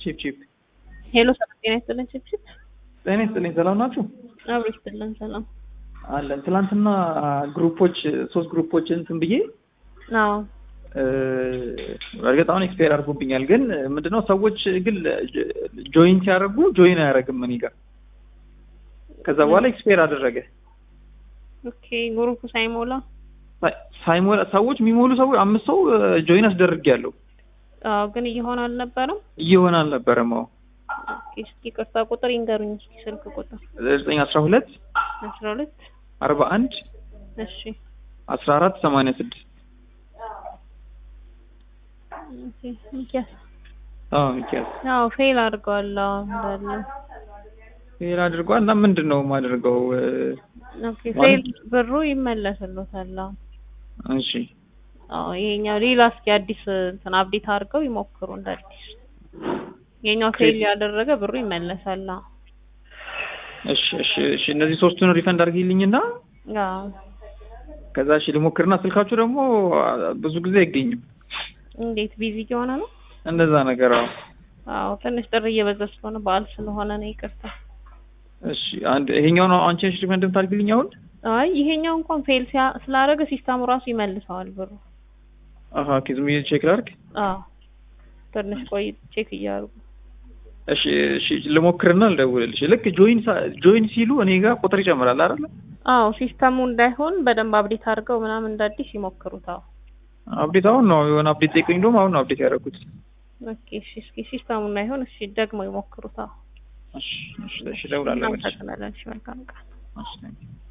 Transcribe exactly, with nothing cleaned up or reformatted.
ቺፕ ቺፕ ሄሎ ሰላም ጤና ይስጥልን ቺፕ ቺፕ ጤና ይስጥልኝ ሰላም ናችሁ? አብሮ ይስጥልን ሰላም አለን። ትላንትና ግሩፖች ሶስት ግሩፖች እንትን ብዬ አዎ እርግጥ አሁን ኤክስፓየር አድርጎብኛል፣ ግን ምንድነው ሰዎች ግን ጆይን ሲያደርጉ ጆይን አያደርግም እኔ ጋር። ከዛ በኋላ ኤክስፓየር አደረገ። ኦኬ ግሩፑ ሳይሞላ ሳይሞላ ሰዎች የሚሞሉ ሰዎች አምስት ሰው ጆይን አስደርጌያለሁ። አዎ ግን እየሆነ አልነበረም እየሆነ አልነበረም። አዎ ኦኬ እስኪ ቅርታ ቁጥር ይንገሩኝ እስኪ ስልክ ቁጥር ዘጠኝ አስራ ሁለት አስራ ሁለት አርባ አንድ እሺ አስራ አራት ሰማንያ ስድስት ኦኬ ሚኪያስ አዎ ሚኪያስ አዎ ፌል አድርጓል። አዎ እንዳለ ፌል አድርጓል። እና ምንድነው የማደርገው? ኦኬ ፌል ብሩ ይመለስልዎታል። አዎ እሺ አዎ ይሄኛው ሌላ እስኪ አዲስ እንትን አፕዴት አድርገው ይሞክሩ እንደ አዲስ። የኛው ፌል ያደረገ ብሩ ይመለሳል። አዎ እሺ እሺ እሺ እነዚህ ሶስቱን ሪፈንድ አድርጊልኝና አዎ ከዛ እሺ ልሞክርና ስልካችሁ ደግሞ ብዙ ጊዜ አይገኝም። እንዴት ቢዚ የሆነ ነው? እንደዛ ነገር አዎ አዎ ትንሽ ጥሪ እየበዛ ስለሆነ በዓል ስለሆነ ነው። ይቅርታ። እሺ አንድ ይሄኛው ነው አንቺ እሺ ሪፈንድ ታርግልኝ አሁን? አይ ይሄኛው እንኳን ፌል ስላደረገ ሲስተሙ ራሱ ይመልሰዋል ብሩ። አሃ ከዝም ቼክ ላድርግ? አዎ ትንሽ ቆይ ቼክ እያደረጉ። እሺ እሺ ልሞክርና ልደውልልሽ። ልክ ጆይን ጆይን ሲሉ እኔ ጋር ቁጥር ይጨምራል አይደል? አዎ ሲስተሙ እንዳይሆን በደንብ አፕዴት አድርገው ምናምን እንዳዲስ ይሞክሩት። አዎ አፕዴት አሁን ነው የሆነ አፕዴት ጠይቀኝ ደግሞ አሁን ነው አፕዴት ያደረኩት። ኦኬ እሺ እስኪ ሲስተሙ እንዳይሆን እሺ ደግሞ ይሞክሩት። አዎ እሺ እሺ እሺ ደውላለሁ። እሺ መልካም ቀን። እሺ